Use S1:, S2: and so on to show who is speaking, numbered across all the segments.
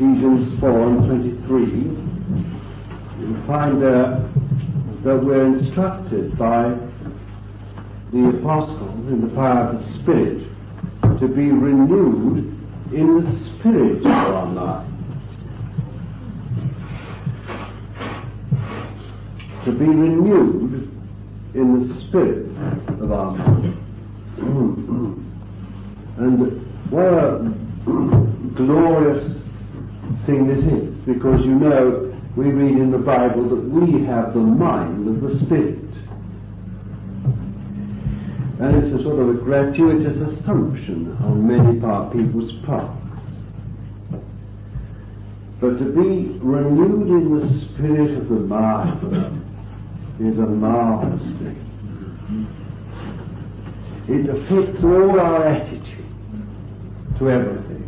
S1: Ephesians 4:23, you find there that we're instructed by the apostles in the power of the Spirit to be renewed in the spirit of our minds. To be renewed in the spirit of our minds. And what a glorious thing this is, because you know we read in the Bible that we have the mind of the Spirit. And it's a sort of a gratuitous assumption on many people's parts. But to be renewed in the spirit of the mind is a marvelous thing. It affects all our attitude to everything.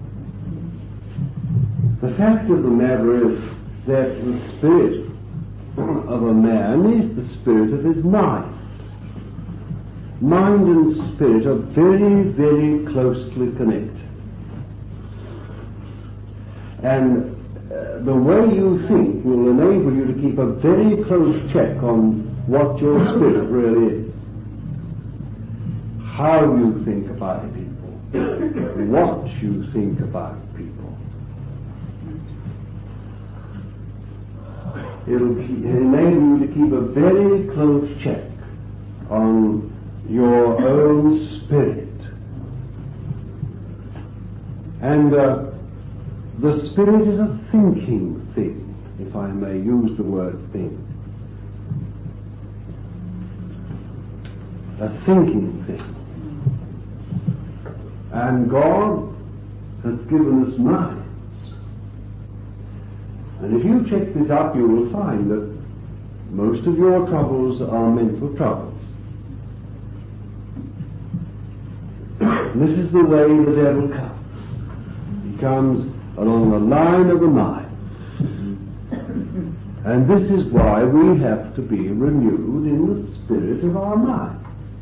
S1: The fact of the matter is that the spirit of a man is the spirit of his mind. Mind and spirit are very, very closely connected. And the way you think will enable you to keep a very close check on what your spirit really is. How you think about people. What you think about people. It'll enable you to keep a very close check on your own spirit. And the spirit is a thinking thing, if I may use the word thing. A thinking thing. And God has given us minds. And if you check this up, you will find that most of your troubles are mental troubles. This is the way the devil comes. He comes along the line of the mind. And this is why we have to be renewed in the spirit of our mind.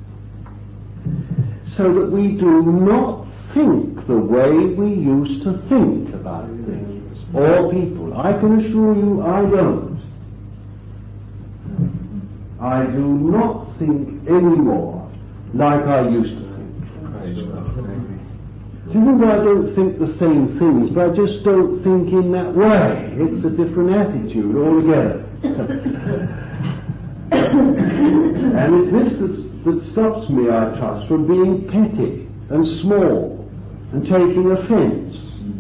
S1: So that we do not think the way we used to think about things or people. I can assure you I don't. I do not think anymore like I used to think. It isn't that I don't think the same things, but I just don't think in that way. It's a different attitude altogether. And it's this that stops me, I trust, from being petty and small and taking offence.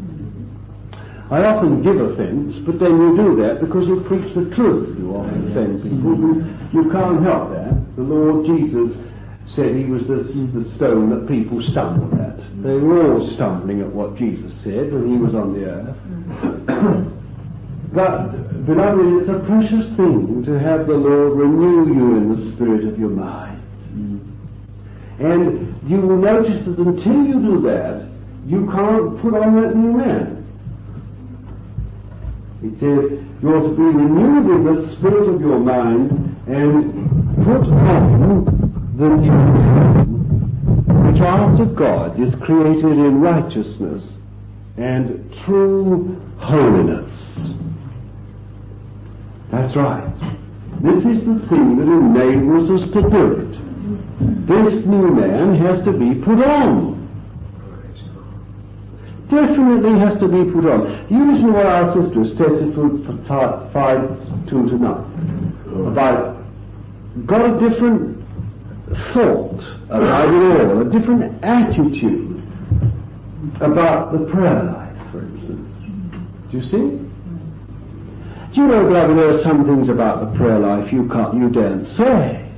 S1: I often give offence, but then you do that because you preach the truth. You often offend people. You can't help that. The Lord Jesus said he was the stone that people stumbled at. They were all stumbling at what Jesus said when he was on the earth. But, beloved, it's a precious thing to have the Lord renew you in the spirit of your mind. And you will notice that until you do that, you can't put on that new man. It says you ought to be renewed in the spirit of your mind and put on the new man, which after God is created in righteousness and true holiness. That's right. This is the thing that enables us to do it. This new man has to be put on. Definitely has to be put on. You listen to what our sister said for 5 to tonight about got a different thought about it all, a different attitude about the prayer life, for instance. Do you see? Do you know, beloved, there are some things about the prayer life you daren't say.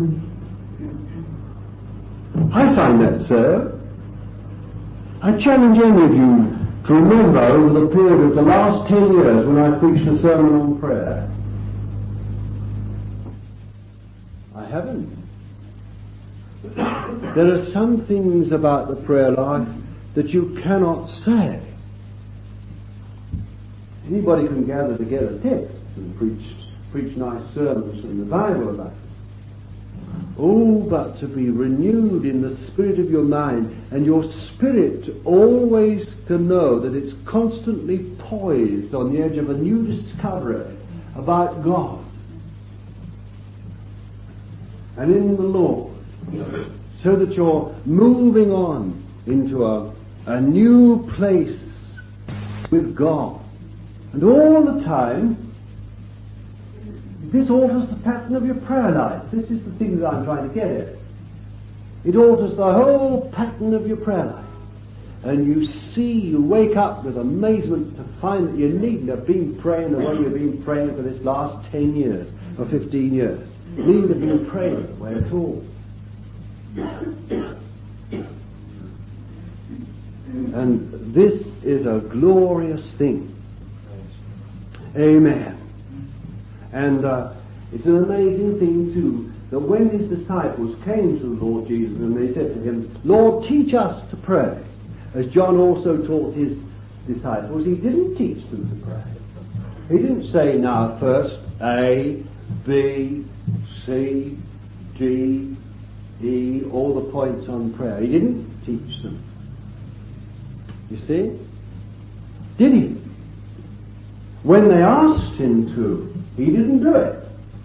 S1: I find that so. I challenge any of you to remember over the period of the last 10 years when I preached a sermon on prayer. I haven't. There are some things about the prayer life that you cannot say. Anybody can gather together texts and preach nice sermons from the Bible about it. Oh, but to be renewed in the spirit of your mind, and your spirit always to know that it's constantly poised on the edge of a new discovery about God and in the Lord, so that you're moving on into a new place with God. And all the time, this alters the pattern of your prayer life. This is the thing that I'm trying to get at. It alters the whole pattern of your prayer life. And you wake up with amazement to find that you needn't have been praying the way you've been praying for this last 10 years or 15 years. You needn't have been praying that way at all. And this is a glorious thing. Amen. And it's an amazing thing too, that when his disciples came to the Lord Jesus and they said to him, Lord, teach us to pray, as John also taught his disciples, he didn't teach them to pray. He didn't say, now first A, B, C, D, E, all the points on prayer. He didn't teach them. You see? Did he? When they asked him to, he didn't do it.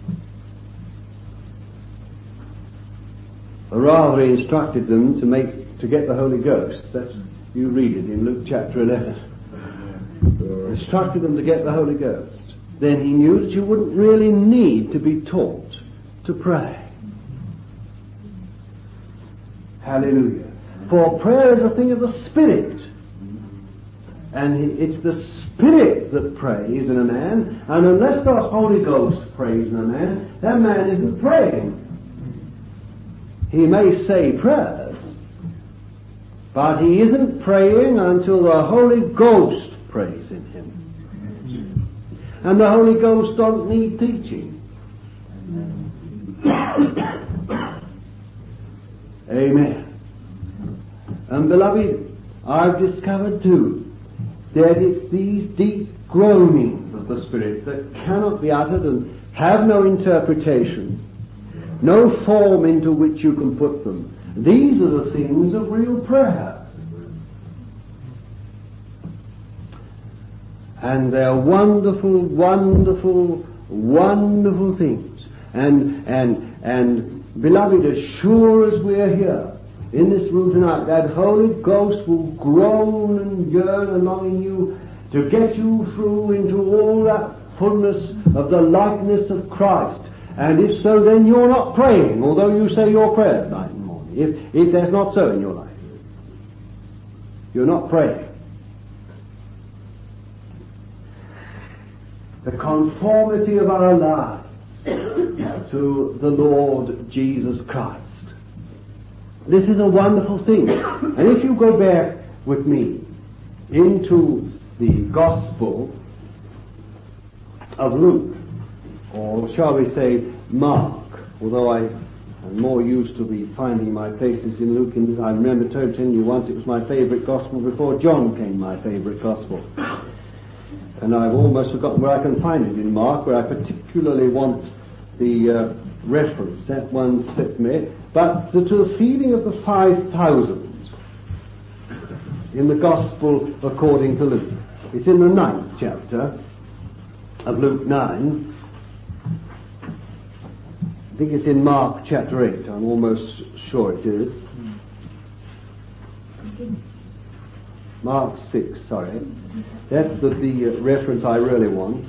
S1: Or rather, he instructed them to get the Holy Ghost. That's, you read it in Luke chapter 11. Instructed them to get the Holy Ghost. Then he knew that you wouldn't really need to be taught to pray. Hallelujah. For prayer is a thing of the Spirit. And it's the Spirit that prays in a man, and unless the Holy Ghost prays in a man, that man isn't praying. He may say prayers, but he isn't praying until the Holy Ghost prays in him. And the Holy Ghost don't need teaching. Amen. And beloved, I've discovered too that it's these deep groanings of the Spirit that cannot be uttered and have no interpretation, no form into which you can put them. These are the things of real prayer. And they're wonderful, wonderful, wonderful things. And beloved, as sure as we're here in this room tonight, that Holy Ghost will groan and yearn along in you to get you through into all that fullness of the likeness of Christ. And if so, then you're not praying, although you say your prayers night and morning. If that's not so in your life, you're not praying. The conformity of our lives to the Lord Jesus Christ. This is a wonderful thing. And if you go back with me into the Gospel of Luke, or shall we say Mark, although I'm more used to be finding my places in Luke, and I remember telling you once it was my favourite Gospel before John came my favourite Gospel. And I've almost forgotten where I can find it in Mark, where I particularly want the reference. That one slipped me. But to the feeding of the 5,000 in the Gospel according to Luke. It's in the 9th chapter of Luke 9. I think it's in Mark chapter 8. I'm almost sure it is. Mark 6, sorry. That's the reference I really want.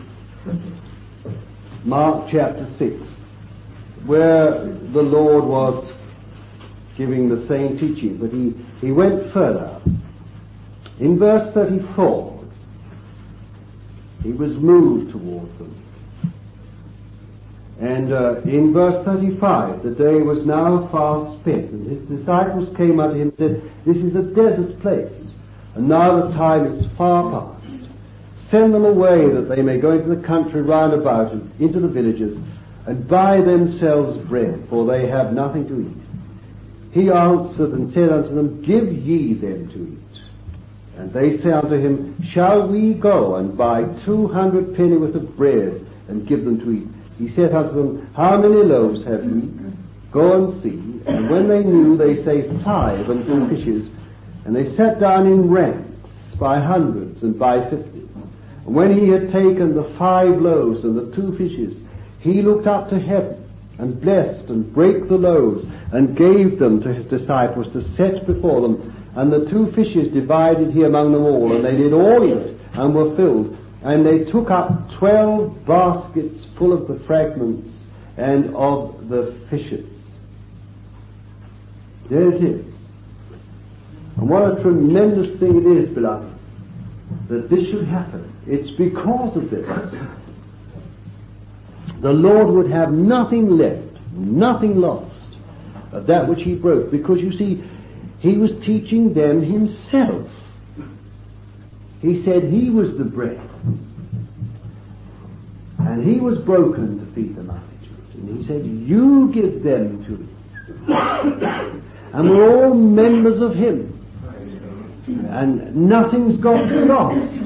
S1: Mark chapter 6, where the Lord was giving the same teaching, but he went further. In verse 34, he was moved toward them. And in verse 35, the day was now fast spent, and his disciples came unto him and said, This is a desert place, and now the time is far past. Send them away that they may go into the country round about and into the villages, and buy themselves bread, for they have nothing to eat. He answered and said unto them, Give ye them to eat. And they said unto him, Shall we go and buy 200 pennyworth of bread and give them to eat? He said unto them, How many loaves have ye? Go and see. And when they knew, they say 5 and 2 fishes. And they sat down in ranks by hundreds and by 50s. And when he had taken the 5 loaves and the 2 fishes, he looked up to heaven and blessed and brake the loaves and gave them to his disciples to set before them. And the 2 fishes divided he among them all, and they did all eat and were filled. And they took up 12 baskets full of the fragments and of the fishes. There it is. And what a tremendous thing it is, beloved, that this should happen. It's because of this. The Lord would have nothing left, nothing lost of that which he broke, because you see, he was teaching them himself. He said he was the bread, and he was broken to feed the multitude, and he said, you give them to eat. And we're all members of him, and nothing's got to be lost.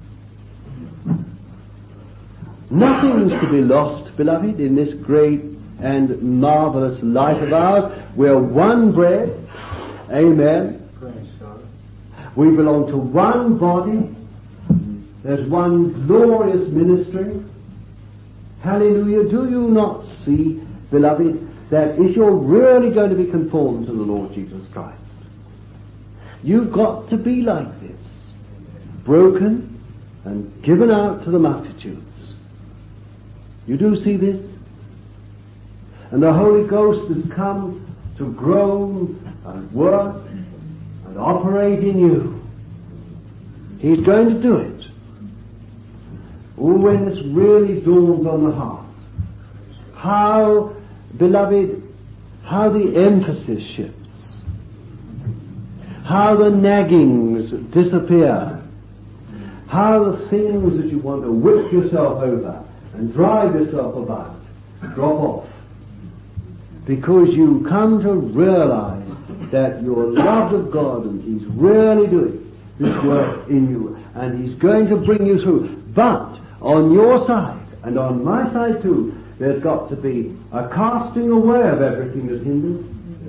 S1: Nothing's to be lost, beloved, in this great and marvelous life of ours. We're one bread. Amen. We belong to one body. There's one glorious ministry. Hallelujah. Do you not see, beloved, that if you're really going to be conformed to the Lord Jesus Christ, you've got to be like this, broken and given out to the multitudes. You do see this? And the Holy Ghost has come to grow and work and operate in you. He's going to do it. Oh, when this really dawns on the heart, how, beloved, how the emphasis shifts, how the naggings disappear, how the things that you want to whip yourself over and drive yourself about drop off, because you come to realize that you're loved of God and he's really doing this work in you and he's going to bring you through. But on your side and on my side too, there's got to be a casting away of everything that hinders.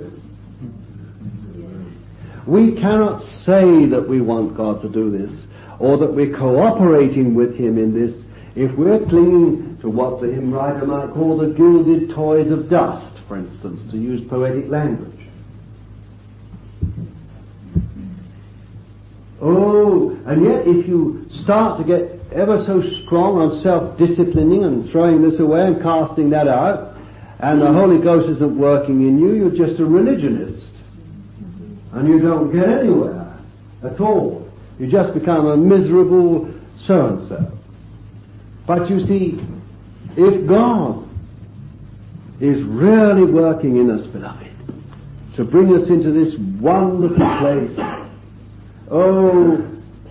S1: We cannot say that we want God to do this or that we're cooperating with him in this if we're clinging to what the hymn writer might call the gilded toys of dust, for instance, to use poetic language. Oh, and yet if you start to get ever so strong on self-disciplining and throwing this away and casting that out, and the Holy Ghost isn't working in you, you're just a religionist. And you don't get anywhere at all. You just become a miserable so-and-so. But you see, if God is really working in us, beloved, to bring us into this wonderful place, oh,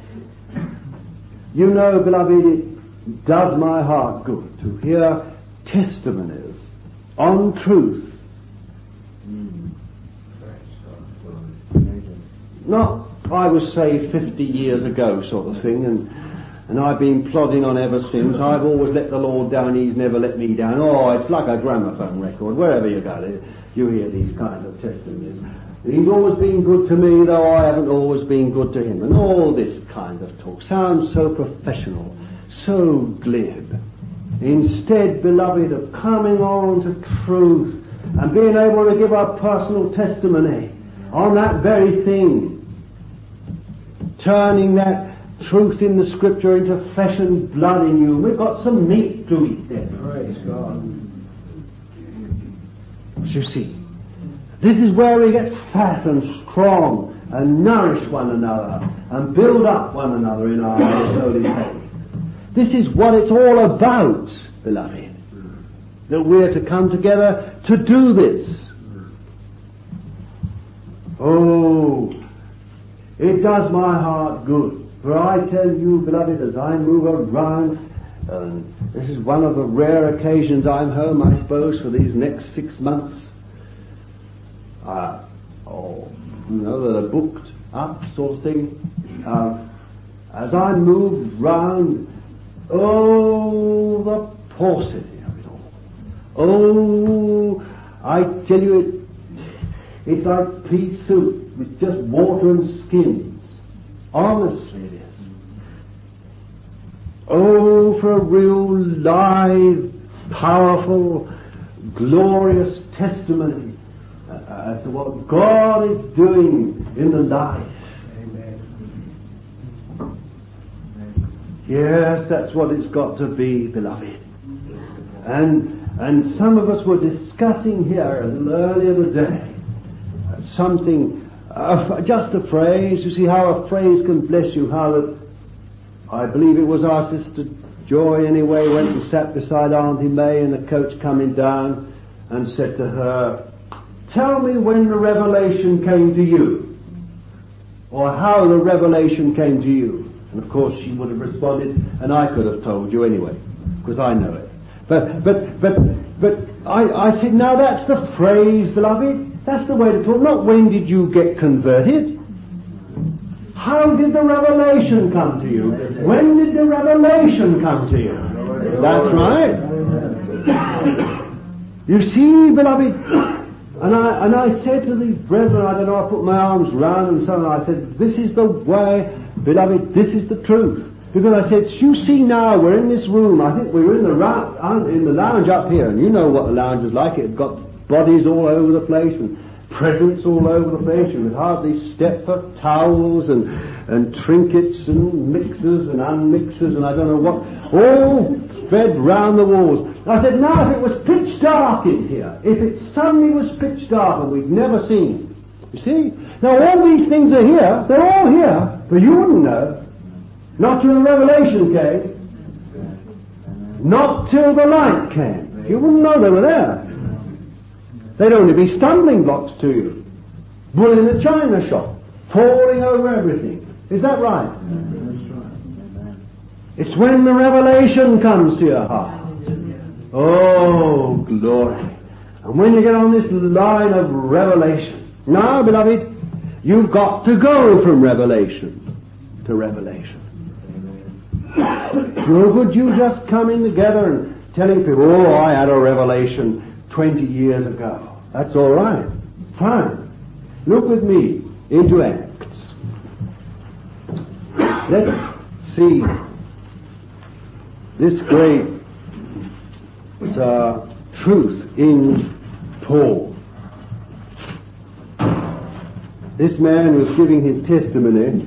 S1: you know, beloved, it does my heart good to hear testimonies on truth. Not, I would say, 50 years ago sort of thing, and I've been plodding on ever since. I've always let the Lord down, he's never let me down. Oh, it's like a gramophone record. Wherever you go, you hear these kinds of testimonies. He's always been good to me, though I haven't always been good to him. And all this kind of talk sounds so professional, so glib. Instead, beloved, of coming on to truth and being able to give our personal testimony on that very thing, turning that truth in the Scripture into flesh and blood in you. We've got some meat to eat there. Praise God. You see, this is where we get fat and strong and nourish one another and build up one another in our holy faith. This is what it's all about, beloved. That we're to come together to do this. Oh, it does my heart good. For I tell you, beloved, as I move around, and this is one of the rare occasions I'm home, I suppose, for these next 6 months, that are booked up, sort of thing. As I move round, oh, the paucity of it all. Oh, I tell you, it's like pea soup with just water and skins. Honestly it is. Oh, for a real live, powerful, glorious testimony as to what God is doing in the life. Amen. Yes, that's what it's got to be, beloved. And some of us were discussing here a little earlier today something, just a phrase. You see how a phrase can bless you. How that, I believe it was our sister Joy anyway, went and sat beside Auntie May in the coach coming down and said to her, tell me when the revelation came to you, or how the revelation came to you. And of course she would have responded, and I could have told you anyway, because I know it. But I said, now that's the phrase, beloved. That's the way to talk. Not when did you get converted. How did the revelation come to you? When did the revelation come to you? That's right. You see, beloved, and I said to these brethren, I don't know, I put my arms round them and so on, I said, this is the way, beloved, this is the truth. Because I said, you see now, we're in this room, I think we were in the lounge up here, and you know what the lounge is like. It had got bodies all over the place and presents all over the place. You would hardly step for towels and trinkets and mixers and unmixers and I don't know what, all spread round the walls. I said, now if it was pitch dark in here, if it suddenly was pitch dark and we'd never seen it, you see? Now all these things are here, they're all here, but you wouldn't know. Not till the revelation came. Not till the light came. You wouldn't know they were there. They'd only be stumbling blocks to you. Bull in a china shop, falling over everything. Is that right? It's when the revelation comes to your heart. Oh, glory. And when you get on this line of revelation, now, beloved, you've got to go from revelation to revelation. No good you just coming together and telling people, oh, I had a revelation 20 years ago. That's all right. Fine. Look with me into Acts. Let's see this great truth in Paul. This man was giving his testimony.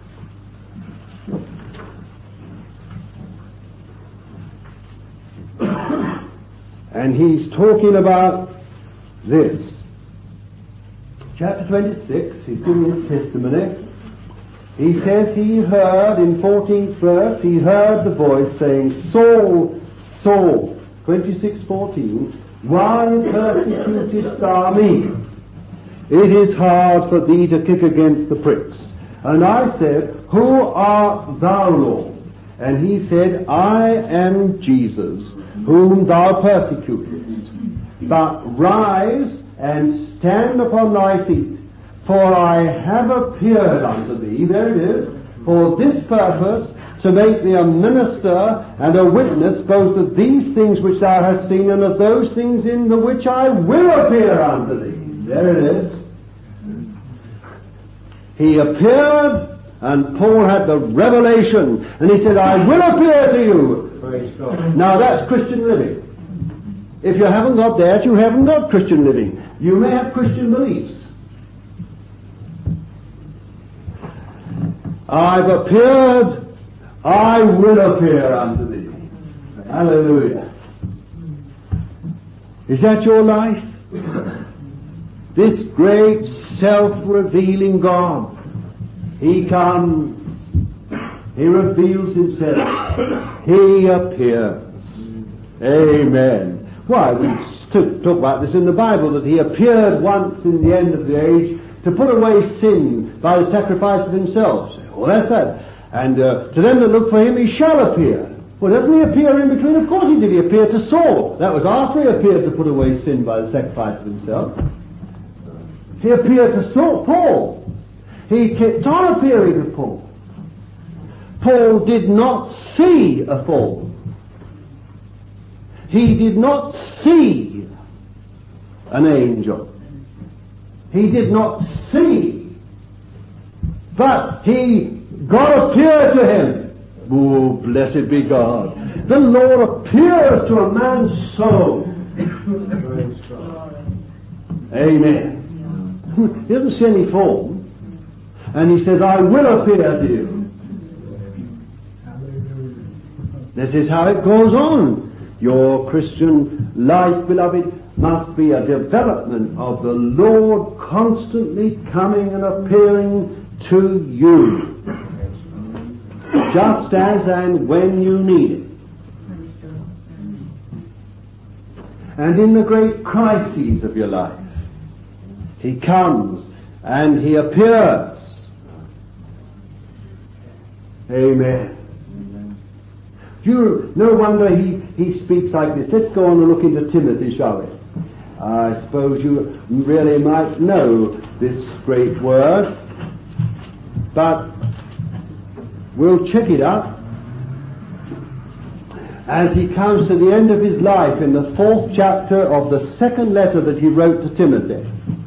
S1: And he's talking about this. Chapter 26, he's giving his testimony. He says he heard, in 14th verse, he heard the voice saying, Saul, Saul, 26:14, why persecutest thou me? It is hard for thee to kick against the pricks. And I said, Who art thou, Lord? And he said, I am Jesus, whom thou persecutest. But rise and stand upon thy feet, for I have appeared unto thee, there it is, for this purpose, to make thee a minister and a witness both of these things which thou hast seen and of those things in the which I will appear unto thee. There it is. He appeared, and Paul had the revelation, and he said, I will appear to you. Praise God. Now that's Christian living. If you haven't got that, you haven't got Christian living. You may have Christian beliefs. I've appeared, I will appear unto thee. Hallelujah. Is that your life? This great self-revealing God, He comes, He reveals Himself, He appears. Amen. Why, we talk about this in the Bible, that He appeared once in the end of the age to put away sin by the sacrifice of Himself. Well, that's that. And to them that look for Him, He shall appear. Well, doesn't He appear in between? Of course He did. He appeared to Saul. That was after He appeared to put away sin by the sacrifice of Himself. He appeared to Saul, Paul. He kept on appearing to Paul. Paul did not see a fall. He did not see an angel. He did not see, but God appeared to him. Oh, blessed be God. The Lord appears to a man's soul. Amen. He doesn't see any form. And he says, I will appear to you. This is how it goes on. Your Christian life, beloved, must be a development of the Lord constantly coming and appearing to you, just as and when you need it. And in the great crises of your life, He comes and He appears. Amen. No wonder he speaks like this. Let's go on and look into Timothy, shall we? I suppose you really might know this great word, but we'll check it up as he comes to the end of his life in the 4th chapter of the 2nd letter that he wrote to Timothy.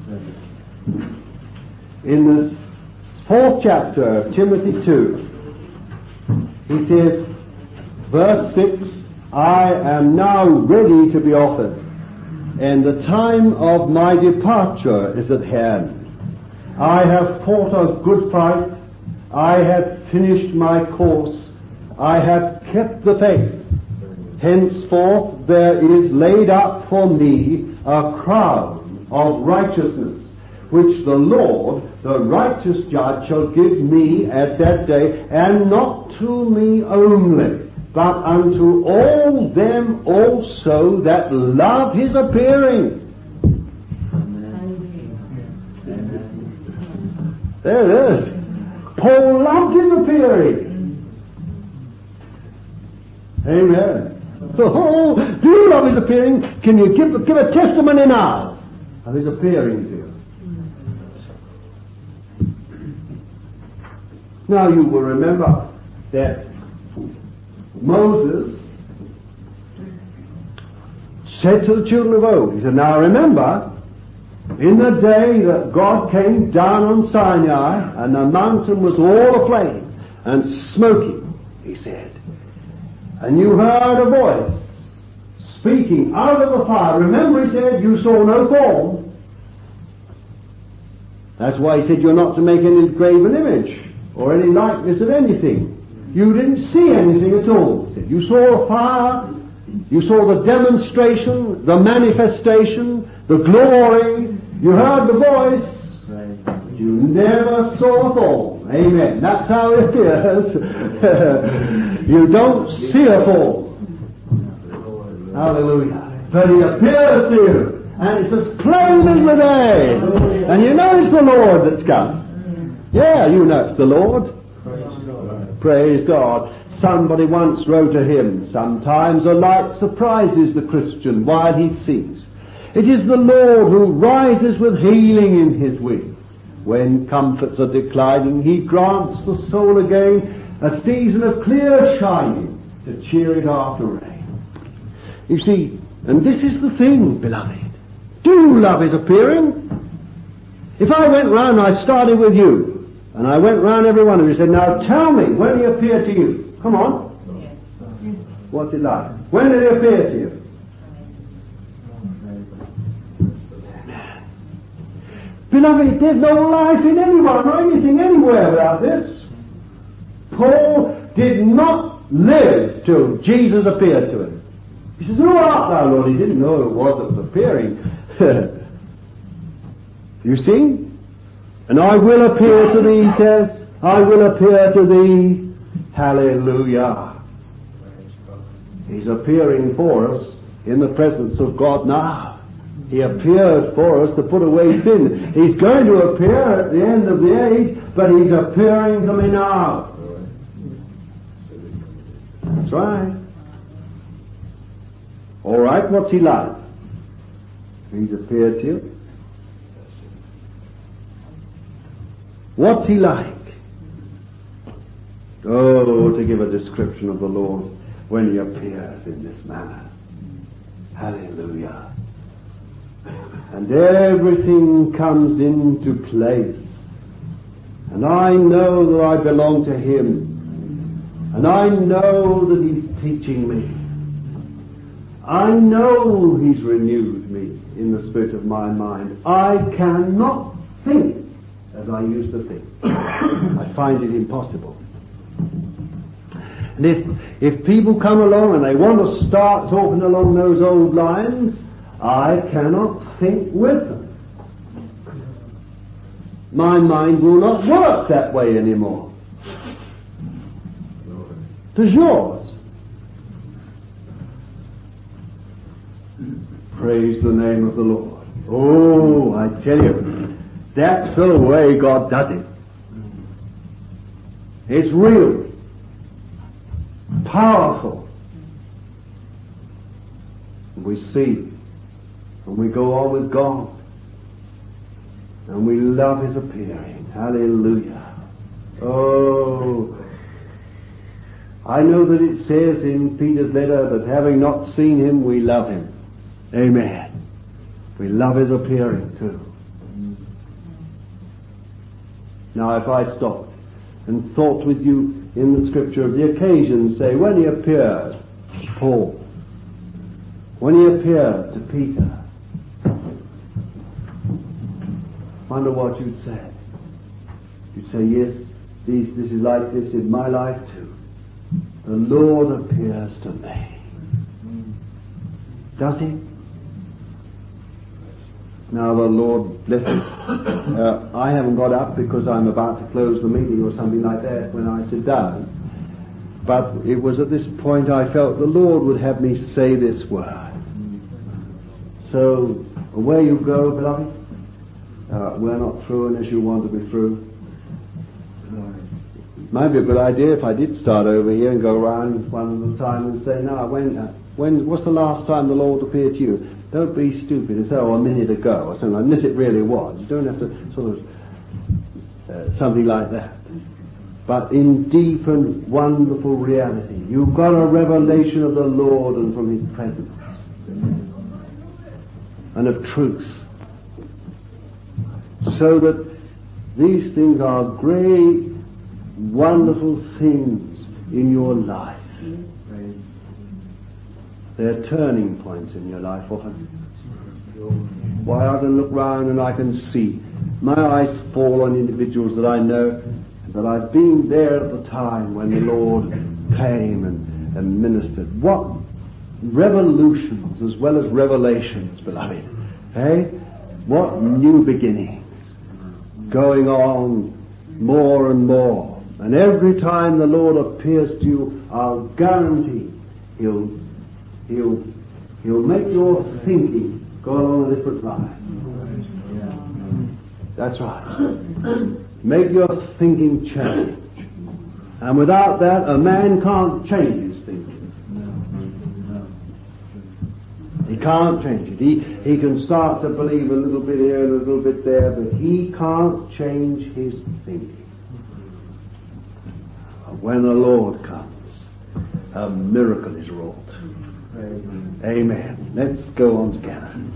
S1: In the 4th chapter of Timothy 2, he says, verse 6, I am now ready to be offered, and the time of my departure is at hand. I have fought a good fight. I have finished my course. I have kept the faith. Henceforth there is laid up for me a crown of righteousness, which the Lord, the righteous judge, shall give me at that day, and not to me only, but unto all them also that love His appearing. There it is. Paul loved His appearing. Amen. Oh, do you love His appearing? Can you give a testimony now of His appearing to you? Now you will remember that Moses said to the children of old, he said, now remember, in the day that God came down on Sinai and the mountain was all aflame and smoking, he said, and you heard a voice speaking out of the fire. Remember, he said, you saw no form. That's why he said you're not to make any graven image or any likeness of anything. You didn't see anything at all. He said, you saw a fire, you saw the demonstration, the manifestation, the glory, you heard the voice, but you never saw a form. Amen. That's how it appears. You don't see a form. Hallelujah. But He appears to you, and it's as plain as the day. And you know it's the Lord that's come. Yeah, you know it's the Lord. Praise God. Somebody once wrote a hymn, sometimes a light surprises the Christian while he sees. It is the Lord who rises with healing in His wing. When comforts are declining, He grants the soul again a season of clear shining to cheer it after rain. You see, and this is the thing, beloved. Do you love His appearing? If I went round, I started with you, and I went round every one of you and said, now tell me when He appeared to you. Come on. What's it like? When did He appear to you? Beloved, there's no life in anyone or anything anywhere without this. Paul did not live till Jesus appeared to him. He says, who art thou, Lord? He didn't know who it was that was appearing. You see? And I will appear to thee, he says. I will appear to thee. Hallelujah. He's appearing for us in the presence of God now. He appeared for us to put away sin. He's going to appear at the end of the age, but He's appearing to me now. That's right. All right, what's He like? He's appeared to you. What's He like? Oh, to give a description of the Lord when He appears in this manner. Hallelujah. And everything comes into place. And I know that I belong to Him. And I know that He's teaching me. I know He's renewed me in the spirit of my mind. I cannot think as I used to think. I find it impossible. And if people come along and they want to start talking along those old lines, I cannot think with them. My mind will not work that way anymore. Does yours? Praise the name of the Lord. Oh, I tell you, that's the way God does it. It's real, powerful. We see, and we go on with God, and we love His appearing. Hallelujah. Oh, I know that it says in Peter's letter that having not seen Him, we love Him. Amen. We love His appearing too. Now if I stopped and thought with you in the scripture of the occasion, say, when He appeared to Paul, when He appeared to Peter, wonder what you'd say. You'd say, yes, this is like this in my life too. The Lord appears to me. Does He? Now the Lord bless us. I haven't got up because I'm about to close the meeting or something like that when I sit down. But it was at this point I felt the Lord would have me say this word. So, away you go, beloved. We're not through unless you want to be through. It might be a good idea if I did start over here and go around one at a time and say, now, what's the last time the Lord appeared to you? Don't be stupid and say, a minute ago or something, unless it really was. You don't have to sort of, something like that. But in deep and wonderful reality, you've got a revelation of the Lord and from His presence. And of truth. So that these things are great, wonderful things in your life. They're turning points in your life often. Why, I can look round and I can see. My eyes fall on individuals that I know, that I've been there at the time when the Lord came and ministered. What revolutions as well as revelations, beloved. Hey? What new beginnings. Going on more and more. And every time the Lord appears to you, I'll guarantee He'll make your thinking go along a different line. That's right. Make your thinking change. And without that, a man can't change his thinking. He can't change it. He can start to believe a little bit here and a little bit there, but he can't change his thinking. When the Lord comes, a miracle is wrought. Amen. Let's go on together.